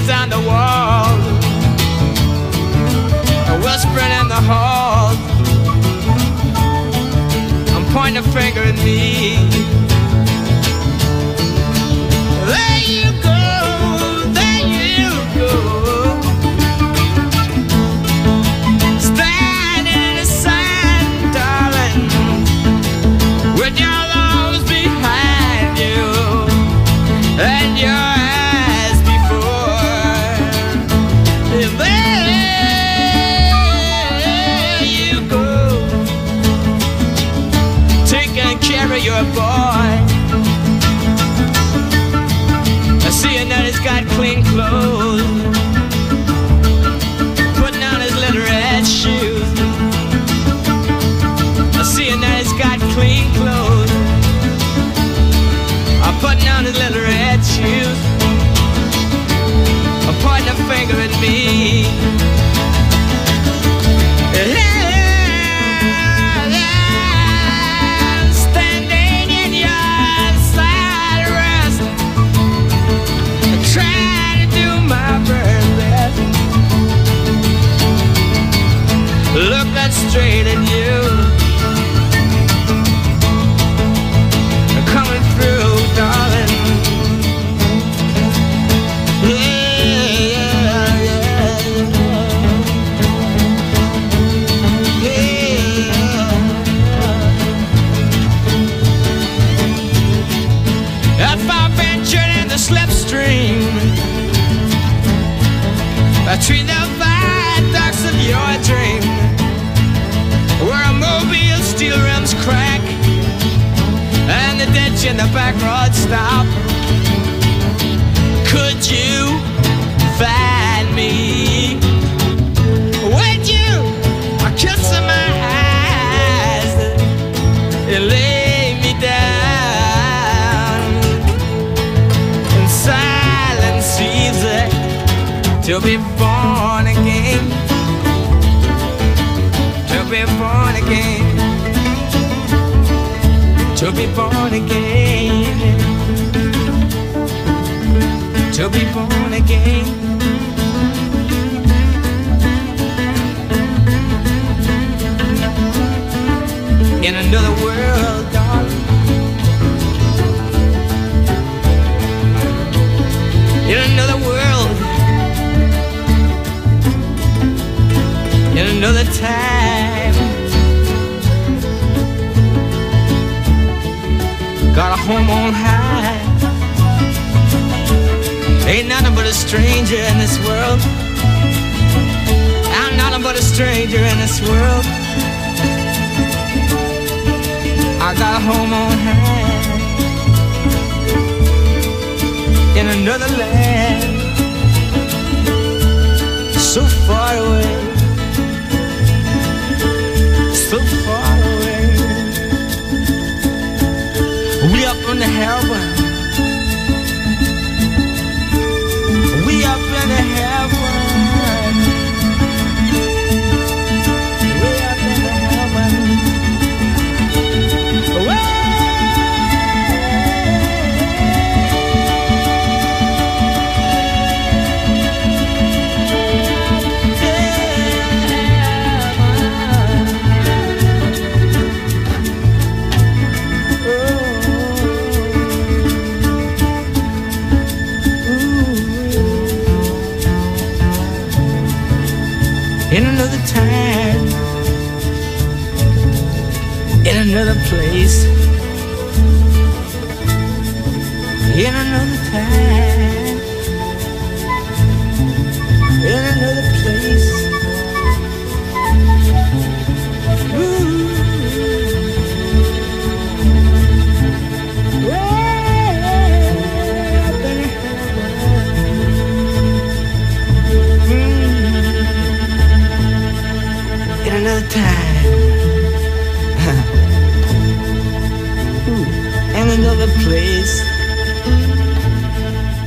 on the wall, whispering in the hall. I'm pointing a finger at me. There you go, there you go, standing in the sun, darling, with your arms behind you and your eyes before. There you go, taking care of your boy. Seeing that he's got clean clothes, putting on his little red shoes. Seeing that he's got clean clothes, I'm putting on his little red shoes. I'm pointing a finger at me. Standing in your side rest, trying to do my very best, looking straight at you, coming through, darling. Yeah, yeah, yeah, yeah. If I ventured in the slipstream between the viaducts of your dream, where a mobile steel rims crack and the ditch in the back road stop, could you find me? Would you kiss my eyes and lay me down in silence, easy to be born again, to be born again, to be born again, to be born again. In another world, darling, in another world, in another time. Got a home on high, ain't nothing but a stranger in this world. I'm nothing but a stranger in this world. I got a home on high, in another land, so far away, so far away. We up in the heaven, we up in the heaven, we up in the heaven. In another time, in another place, in another time, in another place. Ooh. In another time, in another place,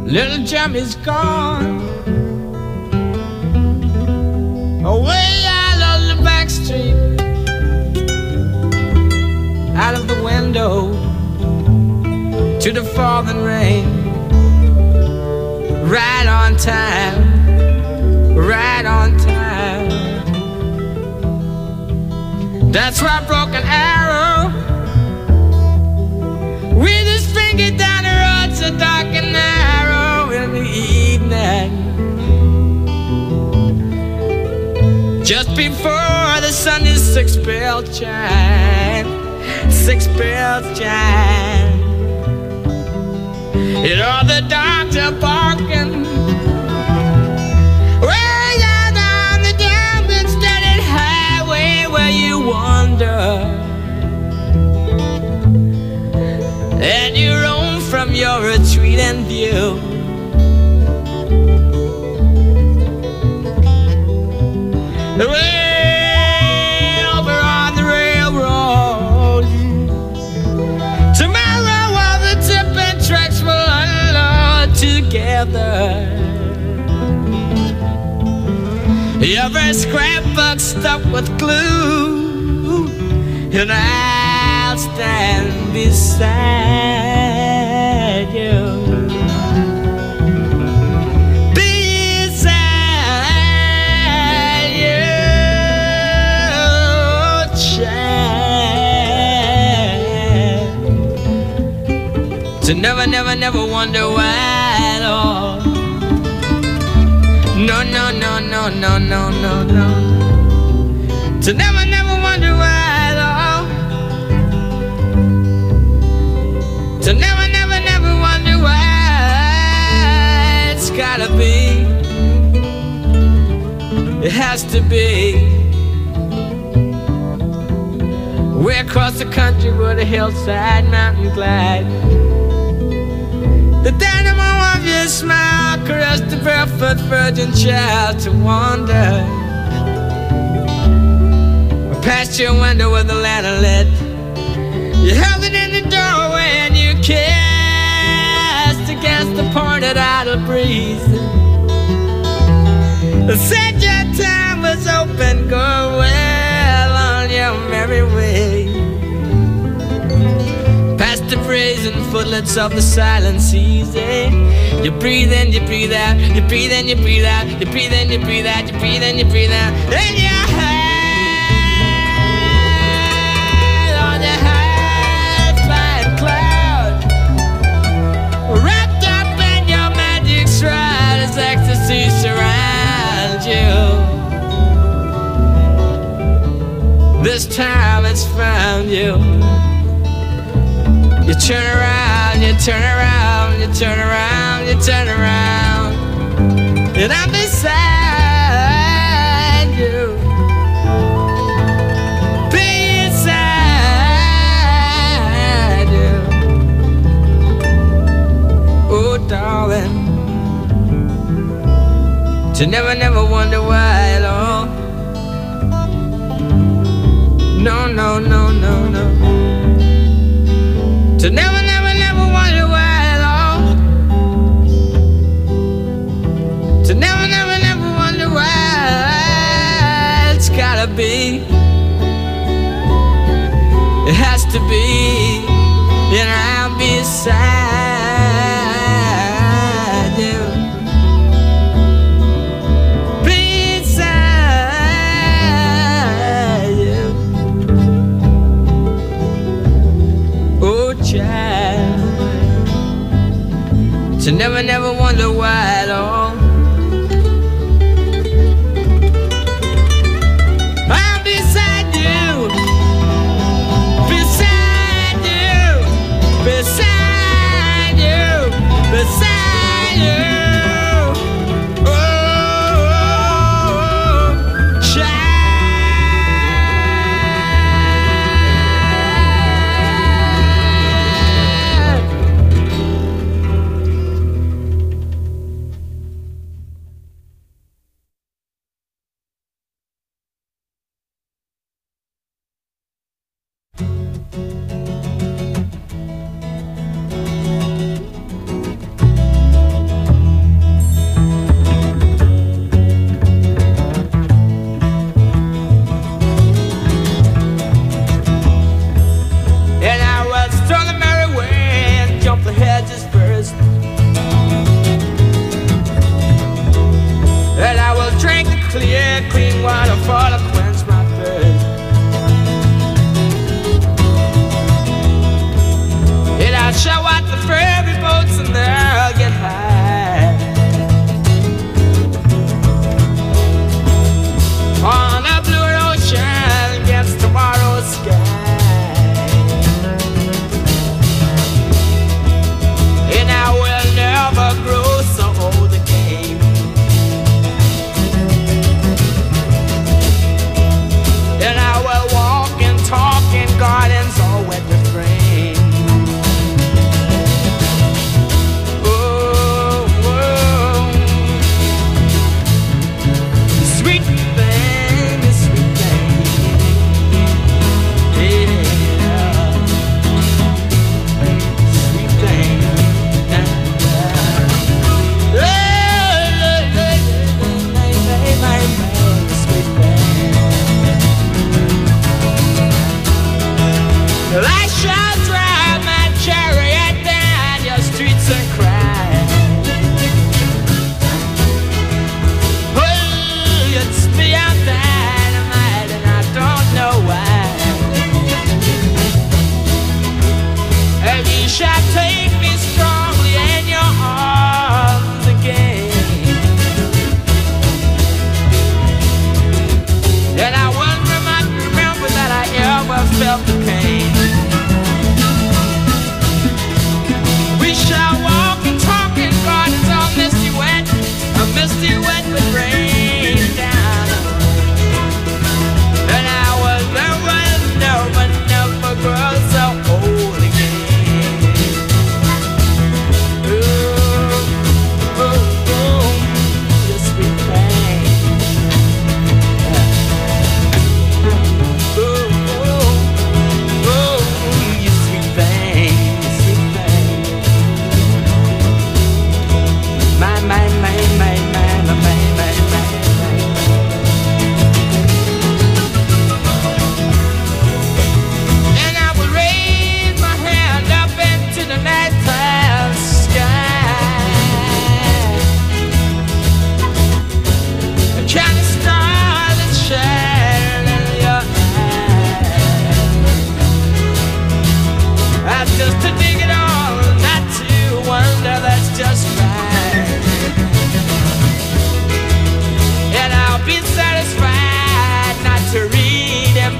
Little Jimmy's gone away out on the back street, out of the window to the falling rain. Right on time, right on time. That's why Broken Arrow, with his finger down the road so dark and narrow in the evening, just before the Sunday's six bell chime, six bells chime. You know the dogs are barking way down on the damn steady highway where you wander, and you roam from your retreat and view. Way over on the railroad, tomorrow all the tipping tracks will unload together. Every scrapbook stuck with glue, and I'll stand beside you. To never, never, never wonder why at all. No, no, no, no, no, no, no, no. To never, never wonder why at all. To never, never, never wonder why. It's gotta be, it has to be. Way across the country where the hillside mountain glide, the dynamo of your smile caressed the barefoot virgin child to wander. Past your window with the lantern lit, you held it in the doorway and you kissed against the pointed idle breeze. Said your time was open, go well on your merry way. Past the brazen footlets of the silent seas, eh? You breathe in, you breathe out, you breathe in, you breathe out, you breathe in, you breathe out, you breathe in, you breathe out. And your head on the high flying cloud, wrapped up in your magic shroud as ecstasy surrounds you. This time it's found you. You turn around, you turn around, you turn around, you turn around, and I'm beside you, beside you. Oh, darling, to never, never wonder why at all. No, no, no, no, no. To never, never, never wonder why at all. To never, never, never wonder why. It's gotta be, it has to be, and I'm beside you, beside you. Oh, child, to never, never wonder why at all. I'm beside you, beside you.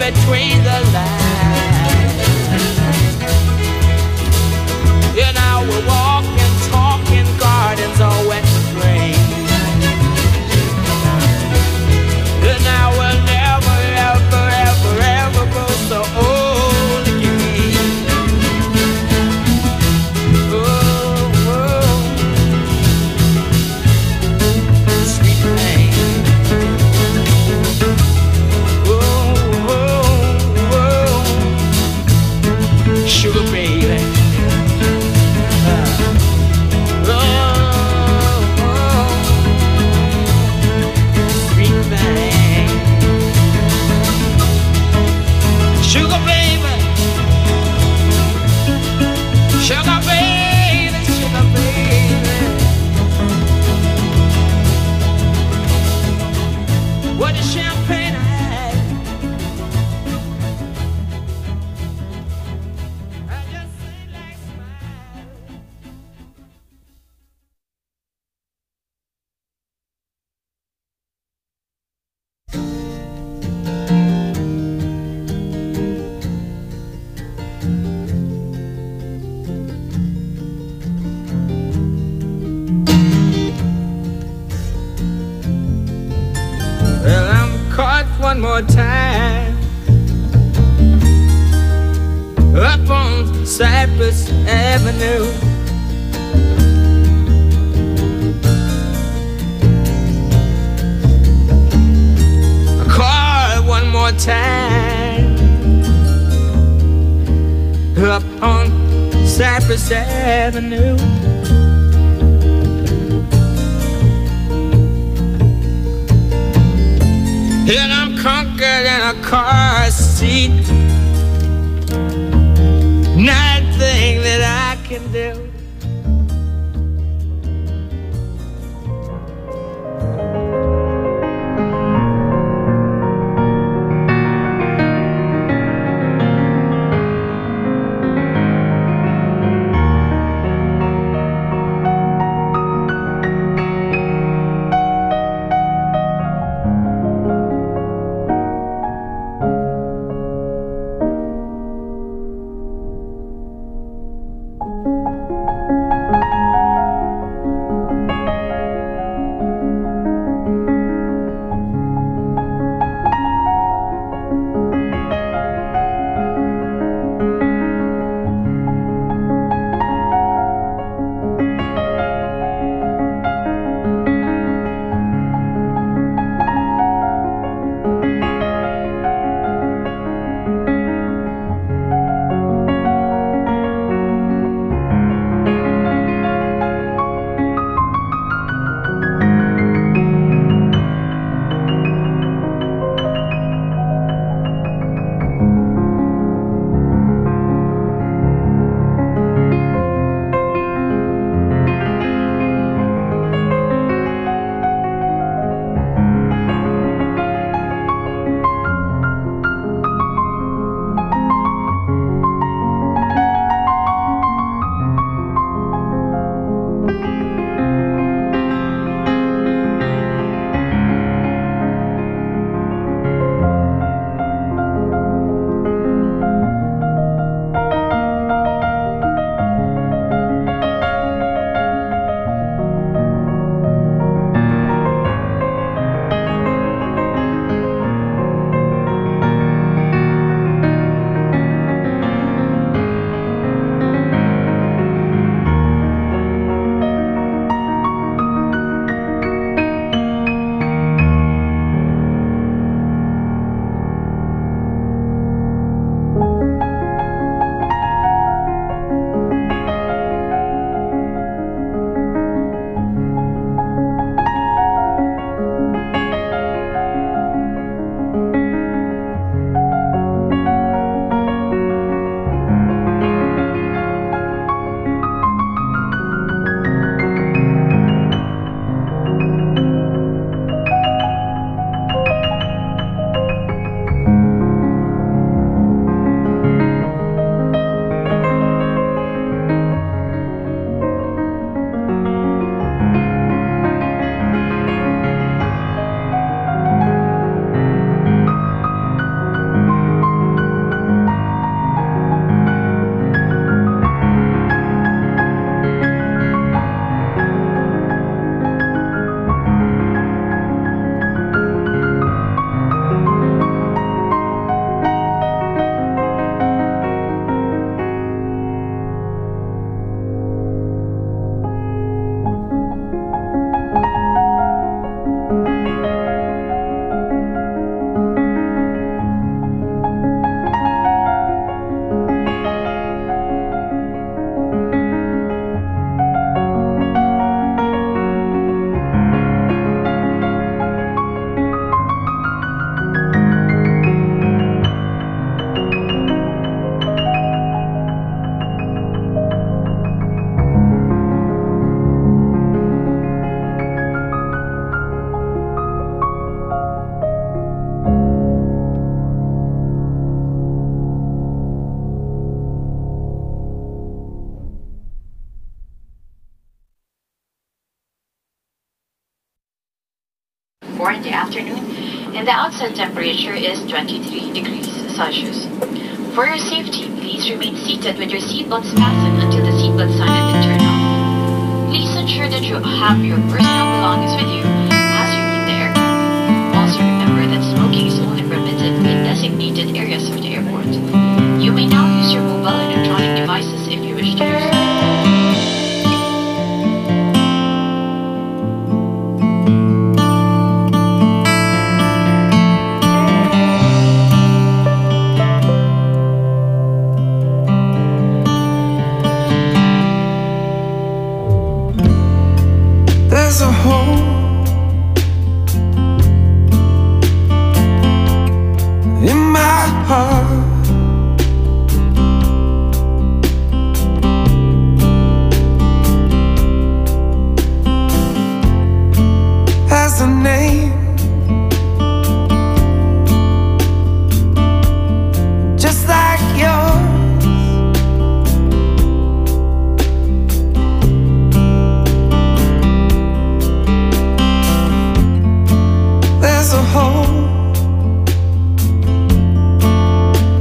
between the lines. And now we're walking, talking gardens on wet spring. And now we'll never, ever, ever, ever grow so old again. Oh, oh. Sweet pain. Oh, oh, oh. Sugar baby. Sugar baby, sugar baby, sugar baby. What is champagne I had? I just say like smile. Well, I'm caught one more time up on Cypress Avenue. I'm caught one more time up on Cypress Avenue. And I'm conquered in a car seat. Nothing that I can do. outside temperature is 23 degrees Celsius. For your safety, please remain seated with your seatbelts fastened until the seatbelt sign has been turned off. Please ensure that you have your personal belongings with you as you leave the aircraft. Also remember that smoking is only permitted in designated areas of the airport. You may now use your mobile electronic devices if you wish to use them. There's a hole in my heart. Has a name, just like yours. There's a hole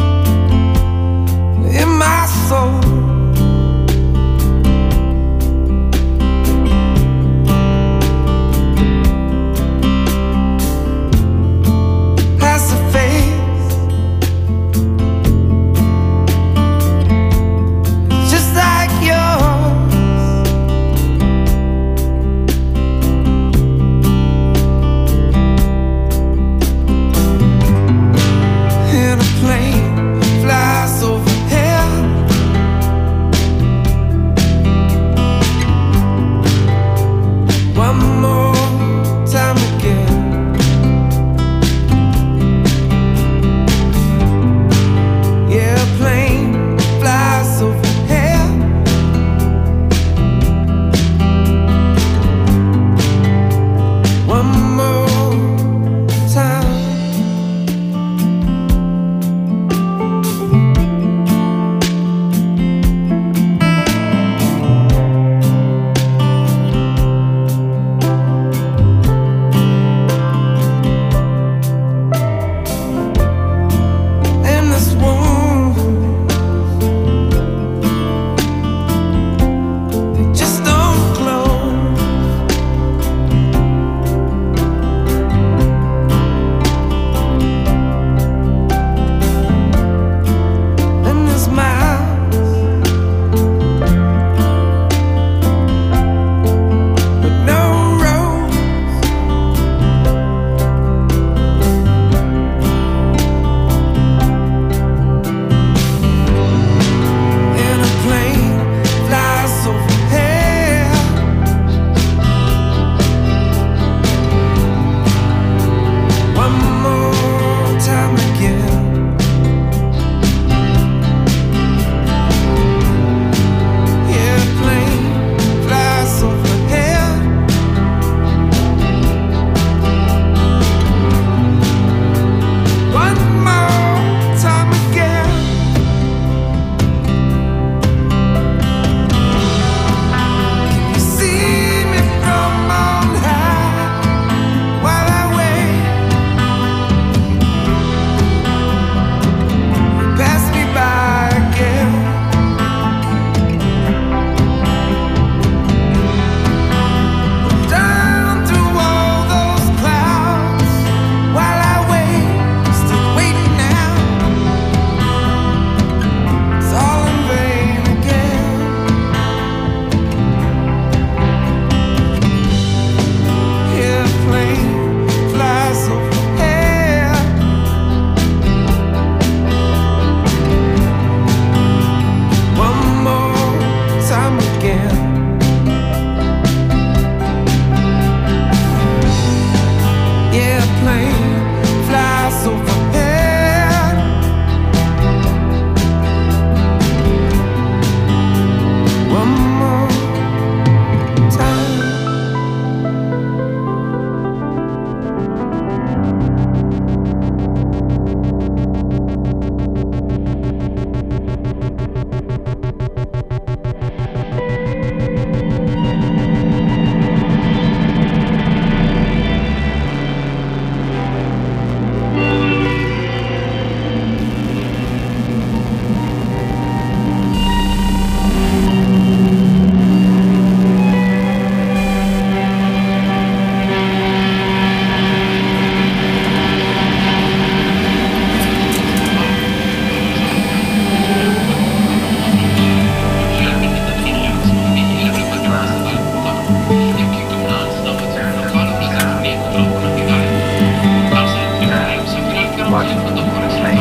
watching the snake.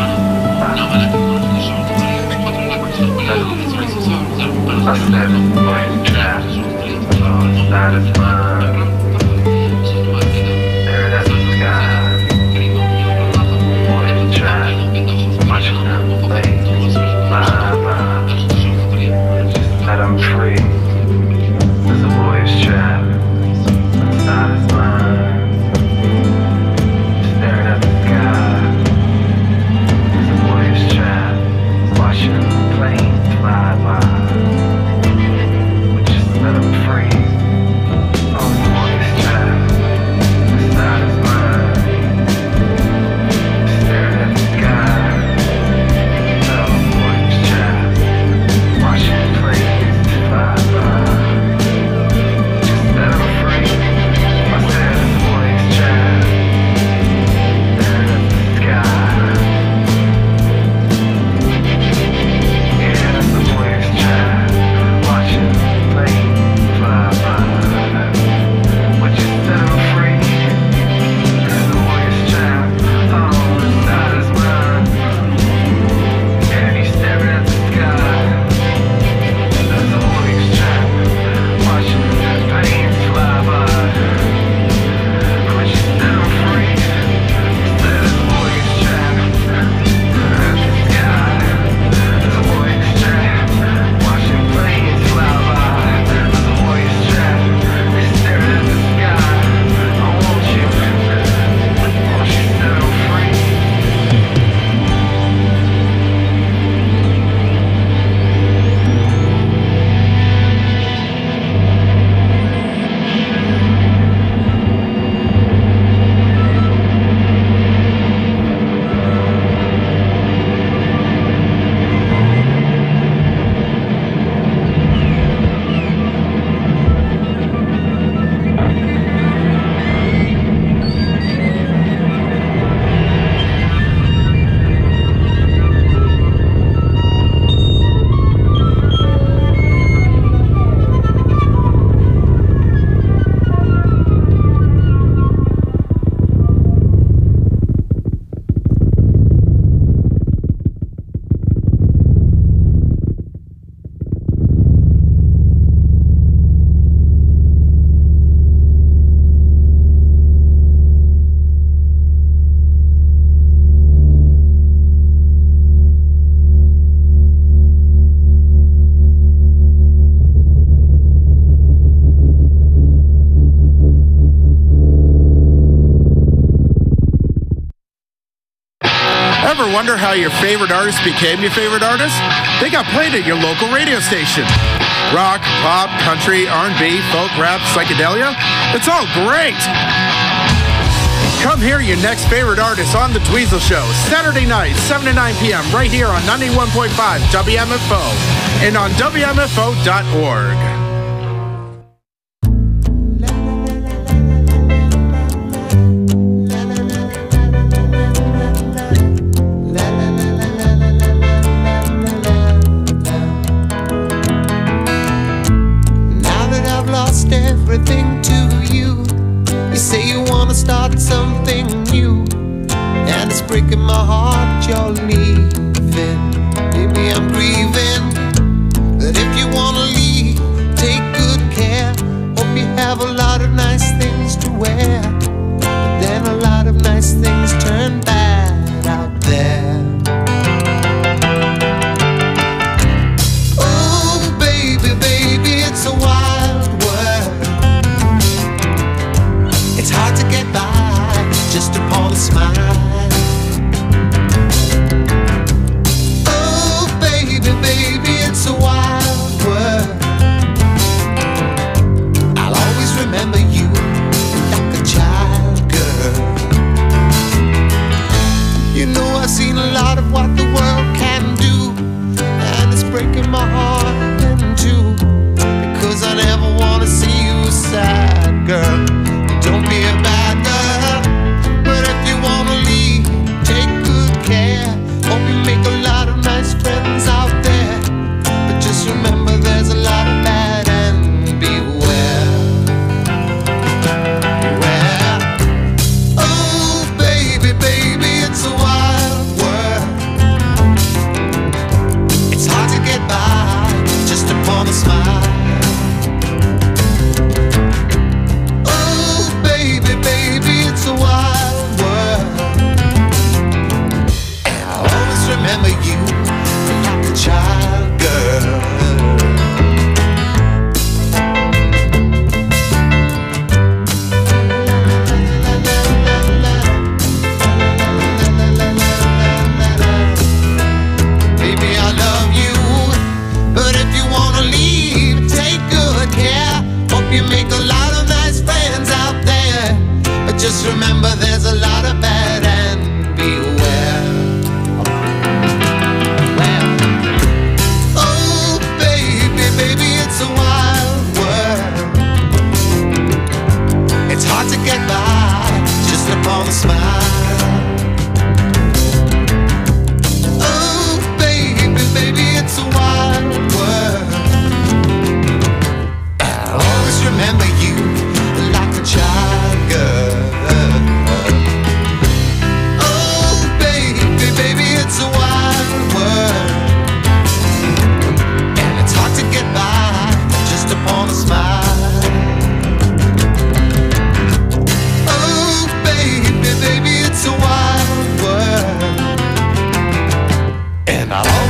I said, boy, trap. That is mine. There, that's the sky. Boy, trap. Watching them play. Bye, bye. That I'm free. There's a boy's trap. That is mine. Staring at the sky. There's a boy's trap. Watching planes fly by. Just let them free. Oh, the boy's trap. That is mine. Staring at the sky. Oh, the boy's trap. Watching planes fly by. Just let them free. I said the boy's trap. Staring at the sky. Yeah, the boy's trap. Watching planes fly by. Would you set them free? The boy's trap. Oh, the night is mine. And he's staring at the sky. There's a boy's trap. Watching planes fly by. Would you set them free? There's a boy's trap. At the sky. There's a boy's trap. Watching planes fly by. There's a boy's trap. He's staring at the sky. I want you. Won't you set them free? Ever wonder how your favorite artist became your favorite artist? They got played at your local radio station. Rock, pop, country, R&B, folk, rap, psychedelia. It's all great. Come hear your next favorite artist on The Dweezil Show, Saturday night, 7 to 9 p.m. right here on 91.5 WMFO and on WMFO.org. Now that I've lost everything to you, you say you wanna start something new, and it's breaking my heart you're leaving. Maybe I'm grieving, but if you wanna leave, take good care. Hope you have a lot of nice things to wear, but then a lot of nice things turn bad out there. Oh baby, baby, it's a wild world. It's hard to get by just upon a smile. Oh baby, baby, it's a wild world. I'll always remember you like a child, girl. You know I've seen a lot of what the world can do, and it's breaking my heart in two, because I never wanna see you sad, girl. Don't be a bad girl, but if you wanna leave, take good care. Hope you make a lot of nice friends out there, but just remember there's a lot of bad and beware. Beware. Oh baby, baby, it's a wild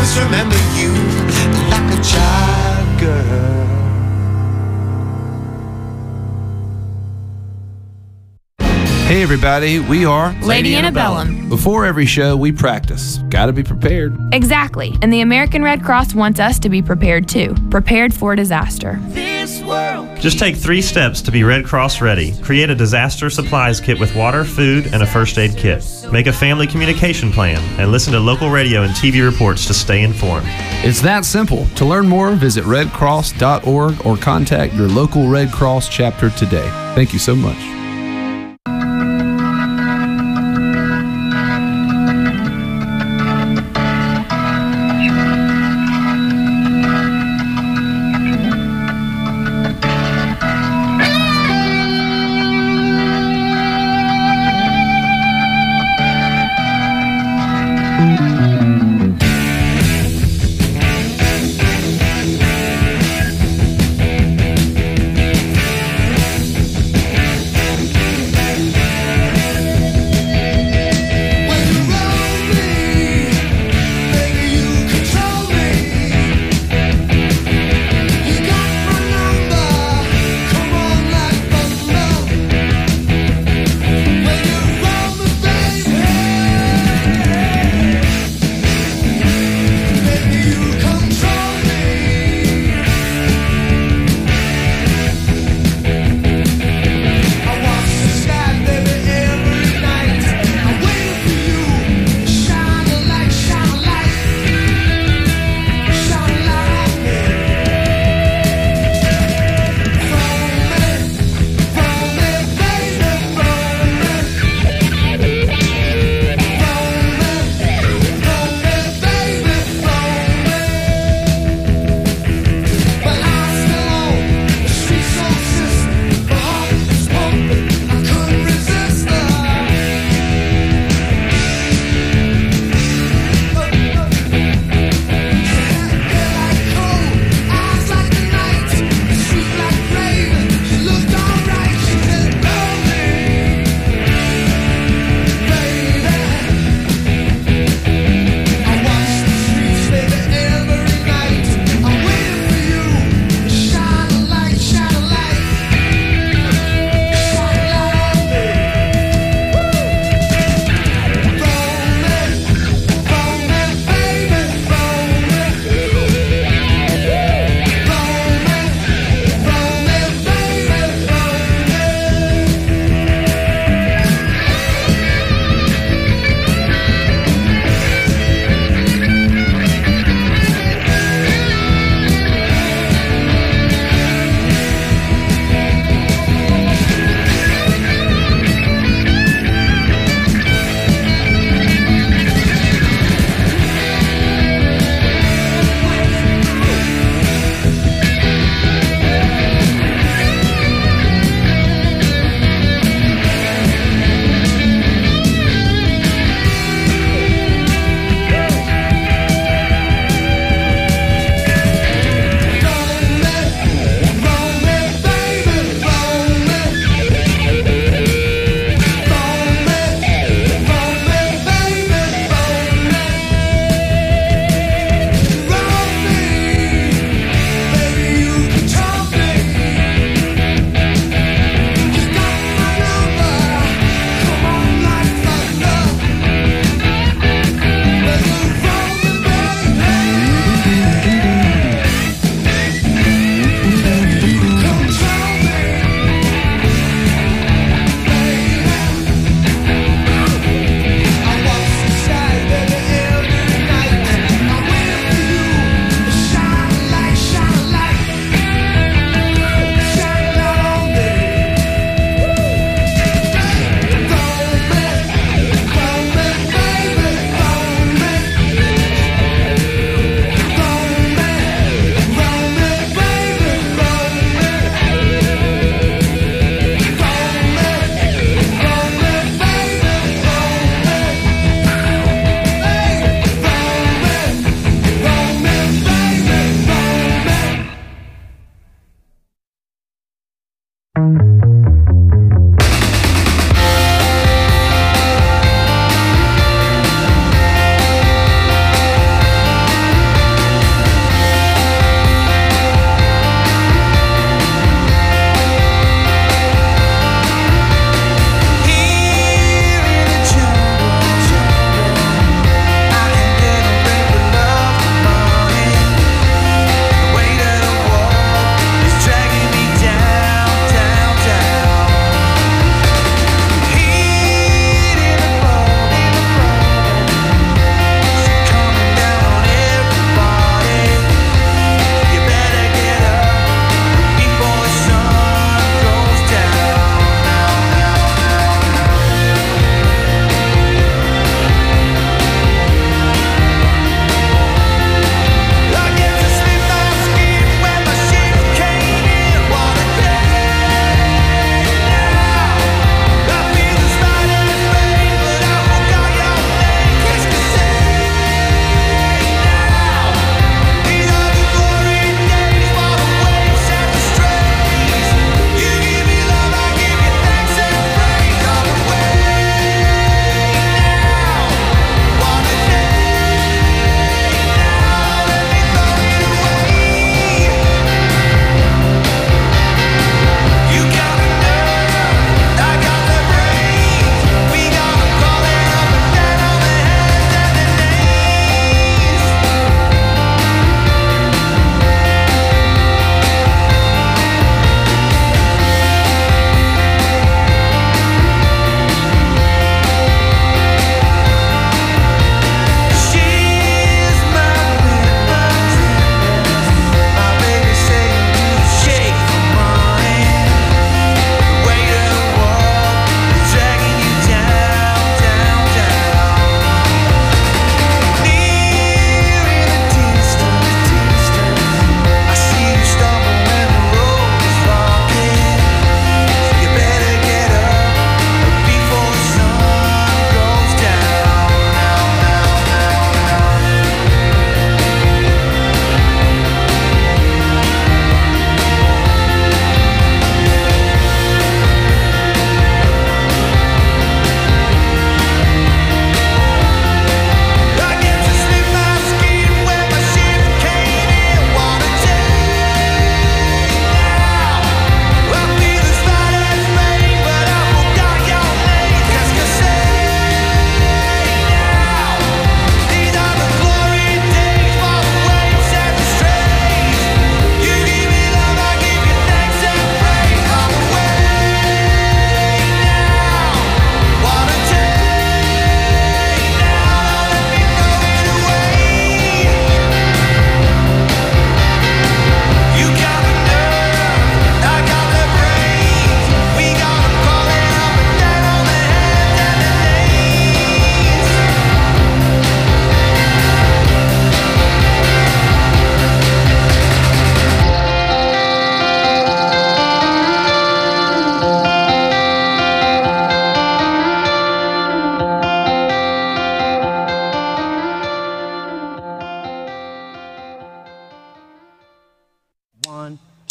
always remember you like a child girl. Hey everybody, we are Lady Antebellum. Before every show, we practice. Gotta be prepared. Exactly. And the American Red Cross wants us to be prepared too. Prepared for disaster. Just take 3 steps to be Red Cross ready. Create a disaster supplies kit with water, food, and a first aid kit. Make a family communication plan and listen to local radio and TV reports to stay informed. It's that simple. To learn more, visit redcross.org or contact your local Red Cross chapter today. Thank you so much.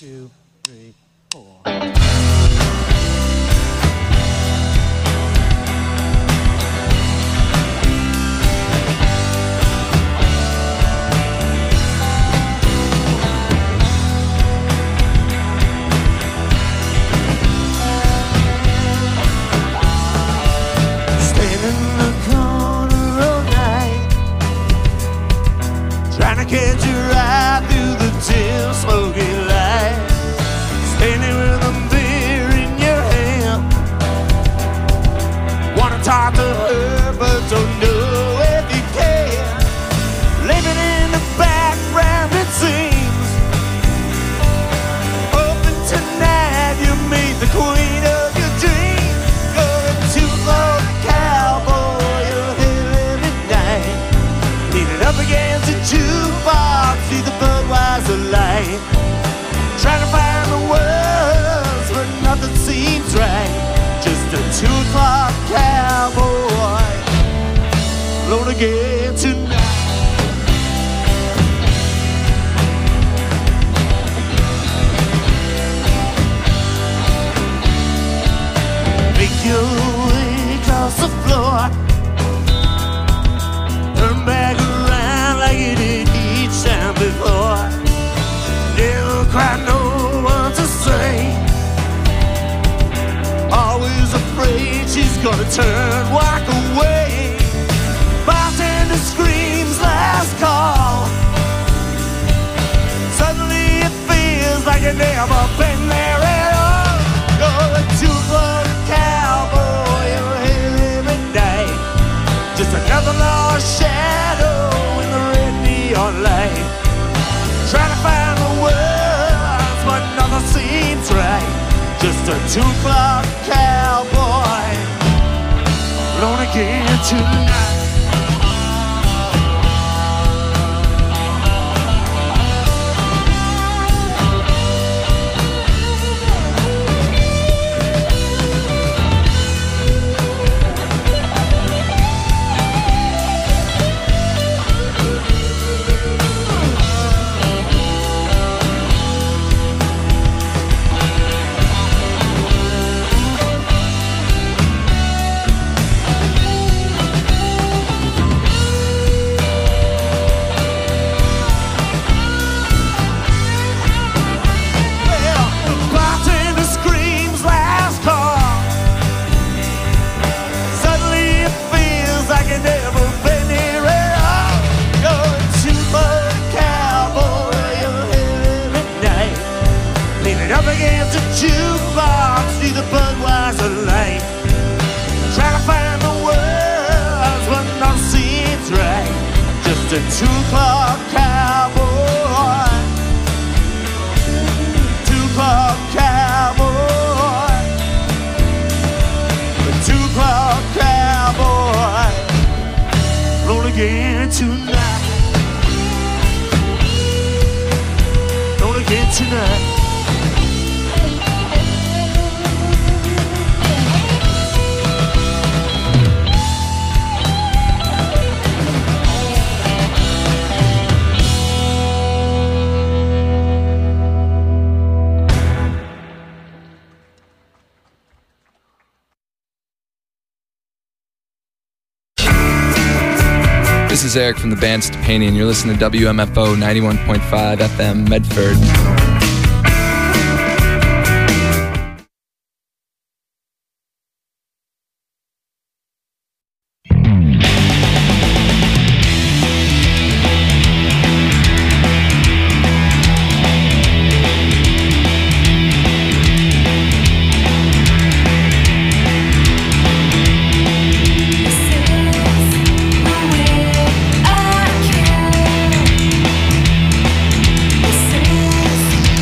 2, 3, 4. Catch you right through the dim smoky light, standing with a beer in your hand. Wanna talk to her but don't know if you can. Living in the background it seems, hoping tonight you meet the queen of your dreams. Going to the cowboy your hair every night, leaning up against the jukebox, see the Budweiser light, trying to find the words but nothing seems right. Just a 2 o'clock cowboy alone again tonight. Make your way across the floor, turn back around like you did each time before. Never quite know what to say, always afraid she's gonna turn, walk away. Bartender screams last call, suddenly it feels like you've never been there at all. You're a 2 o'clock cowboy, you're here every night, just another lost shadow in the red neon light, trying to find the words but nothing seems right. Just a 2 o'clock cowboy alone again tonight. Up against the jukebox, see the Budweiser light, trying to find the words but nothing seems right. Just a 2 o'clock cowboy, 2 o'clock cowboy, a 2 o'clock cowboy, roll again tonight, roll again tonight. This is Eric from the band Stepani, and you're listening to WMFO 91.5 FM Medford. This is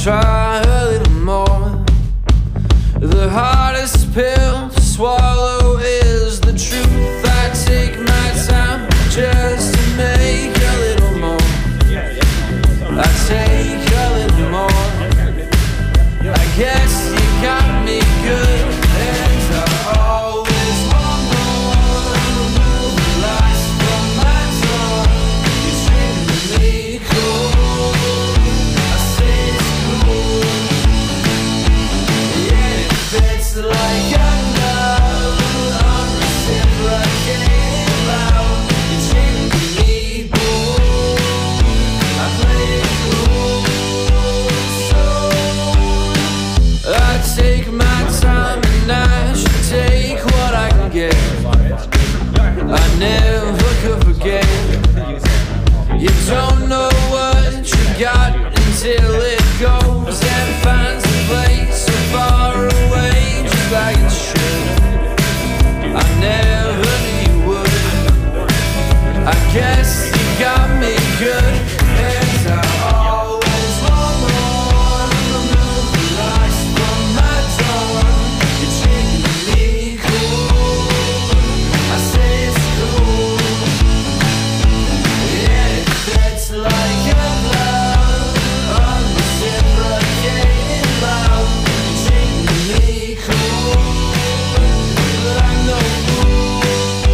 try a little more. The hardest pill to swallow is the truth. I take my time just to make a little more. I take a little more. I guess you got me good, and I always want more. Remove the lights from my door. You're treating me cool. I say it's cool. Yeah, it fits like a glove. I'm reciprocating loud. You're treating me cool. I play it cool. So I take my time and I should take what I can get. I never could forget. You don't know what you got until it goes and finds a place so far away, just like it should. I never knew you would. I guess you got me good, and I always want more. Remove the lights from my door. You're treating me cool. I say it's cool. Yeah, it fits like a glove. I'm reciprocating loud. You're treating me cool, but I'm no fool.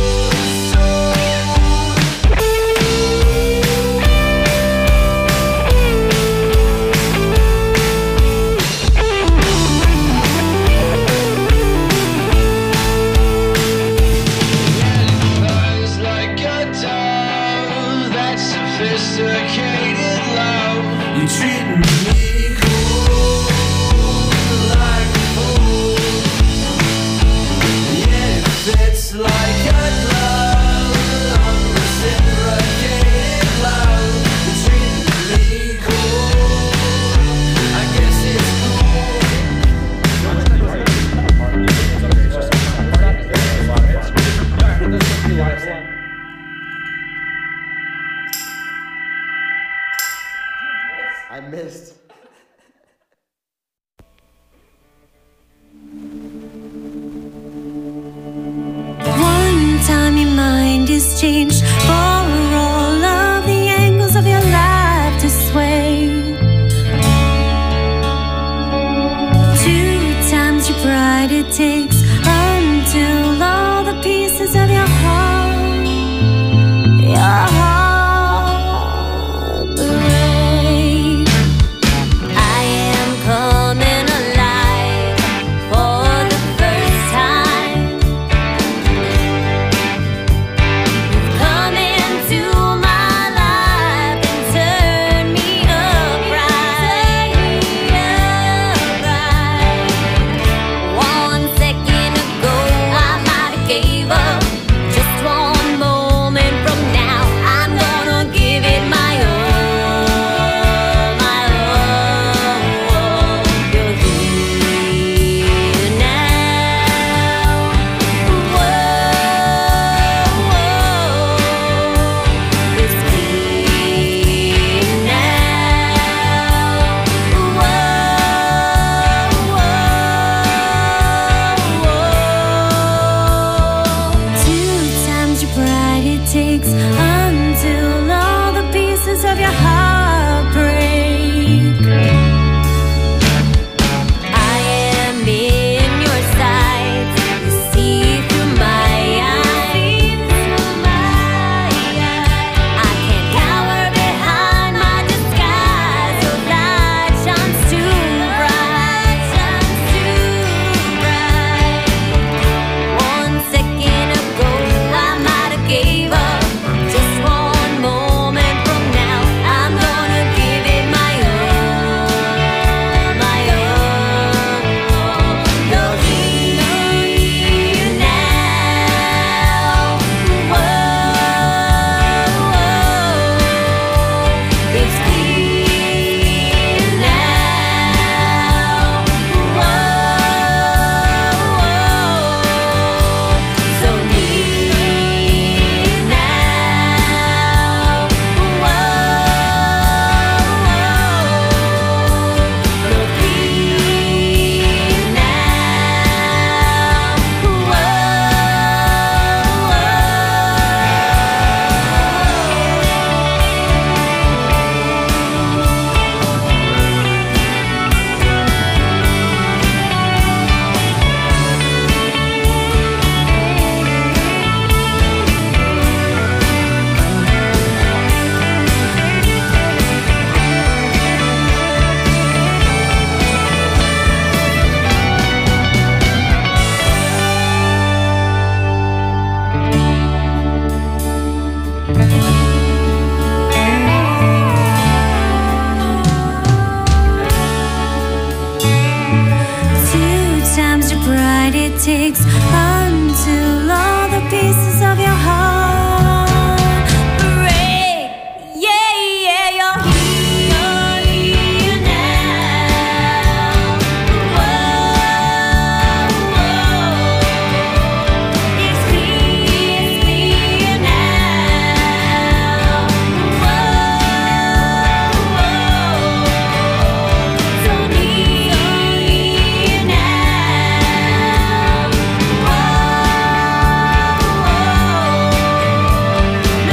Buzz like a dove, that's sophisticated love. You're treating me cool, like a fool. Yeah, it fits like a glove. I'm reciprocating love. You're treating me cool. I guess it's I missed. One time your mind is changed.